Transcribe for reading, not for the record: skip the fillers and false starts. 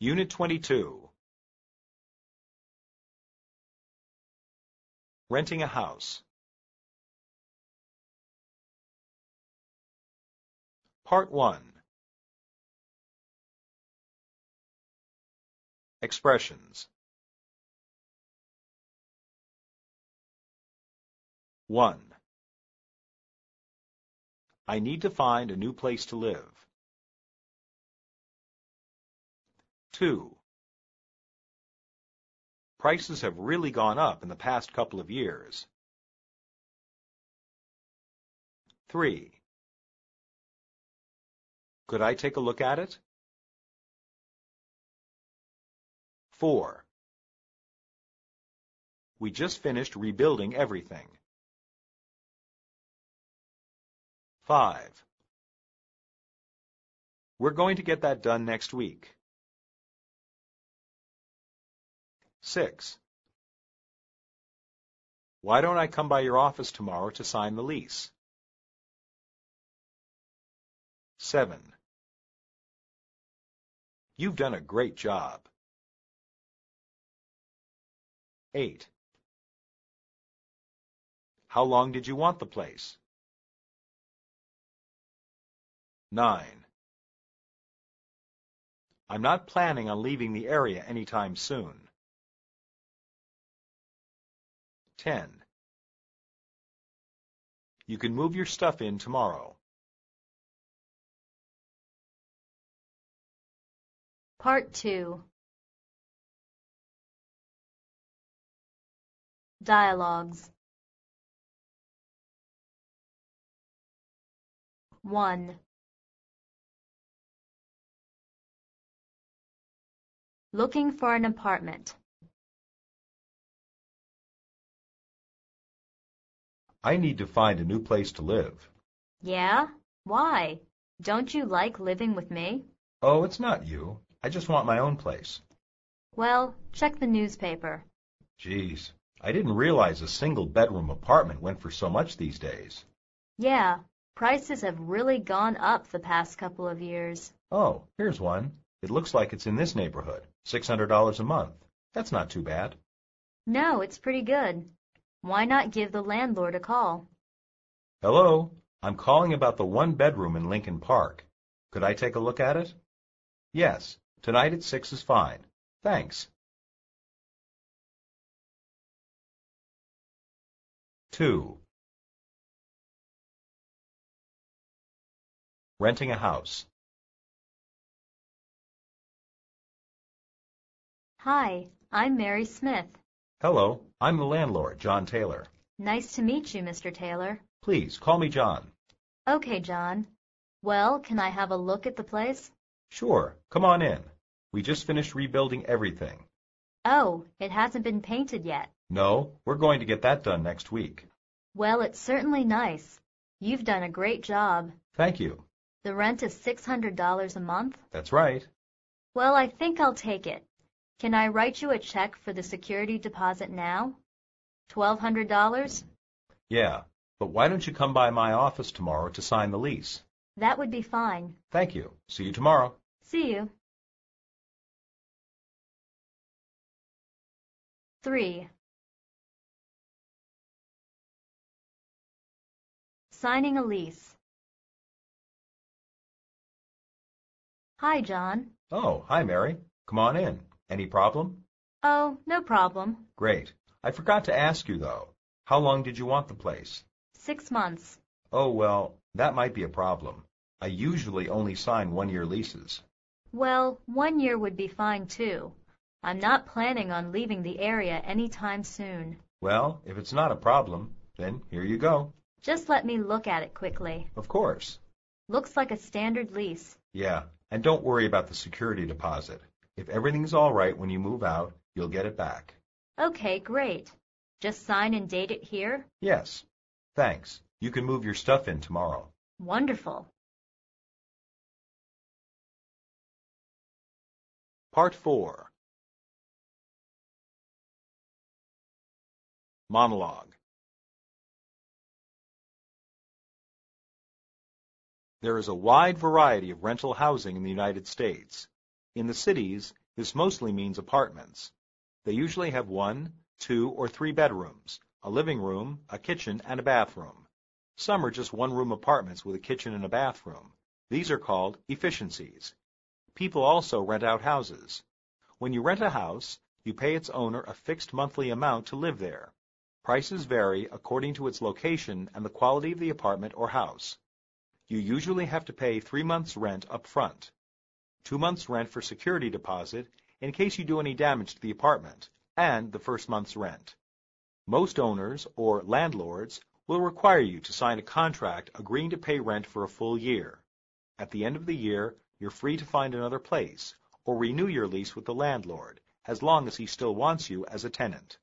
Unit 22. Renting a house. Part 1. Expressions. 1. I need to find a new place to live. 2. Prices have really gone up in the past couple of years. 3. Could I take a look at it? 4. We just finished rebuilding everything. 5. We're going to get that done next week. 6. Why don't I come by your office tomorrow to sign the lease? 7. You've done a great job. 8. How long did you want the place? 9. I'm not planning on leaving the area anytime soon. 10. You can move your stuff in tomorrow. Part 2. Dialogues. 1. Looking for an apartment. I need to find a new place to live. Yeah? Why? Don't you like living with me? Oh, it's not you. I just want my own place. Well, check the newspaper. Geez, I didn't realize a single-bedroom apartment went for so much these days. Yeah, prices have really gone up the past couple of years. Oh, here's one. It looks like it's in this neighborhood. $600 a month. That's not too bad. No, it's pretty good. Why not give the landlord a call? Hello, I'm calling about the one-bedroom in Lincoln Park. Could I take a look at it? Yes, tonight at 6 is fine. Thanks. 2. Renting a house. Hi, I'm Mary Smith. Hello, I'm the landlord, John Taylor. Nice to meet you, Mr. Taylor. Please, call me John. Okay, John. Well, can I have a look at the place? Sure, come on in. We just finished rebuilding everything. Oh, it hasn't been painted yet. No, we're going to get that done next week. Well, it's certainly nice. You've done a great job. Thank you. The rent is $600 a month? That's right. Well, I think I'll take it. Can I write you a check for the security deposit now? $1,200? Yeah, but why don't you come by my office tomorrow to sign the lease? That would be fine. Thank you. See you tomorrow. See you. 3. Signing a lease. Hi, John. Oh, hi, Mary. Come on in. Any problem? Oh, no problem. Great. I forgot to ask you, though. How long did you want the place? 6 months. Oh, well, that might be a problem. I usually only sign one-year leases. Well, 1 year would be fine, too. I'm not planning on leaving the area anytime soon. Well, if it's not a problem, then here you go. Just let me look at it quickly. Of course. Looks like a standard lease. Yeah, and don't worry about the security deposit. If everything's all right when you move out, you'll get it back. Okay, great. Just sign and date it here? Yes. Thanks. You can move your stuff in tomorrow. Wonderful. Part 4. Monologue. There is a wide variety of rental housing in the United States. In the cities, This mostly means apartments. They usually have 1, 2, or 3 bedrooms, a living room, a kitchen, and a bathroom. Some are just one-room apartments with a kitchen and a bathroom. These are called efficiencies. People also rent out houses. When you rent a house, you pay its owner a fixed monthly amount to live there. Prices vary according to its location and the quality of the apartment or house. You usually have to pay 3 months' rent up front, 2 months' rent for security deposit in case you do any damage to the apartment, and the first month's rent. Most owners, or landlords, will require you to sign a contract agreeing to pay rent for a full year. At the end of the year, you're free to find another place, or renew your lease with the landlord, as long as he still wants you as a tenant.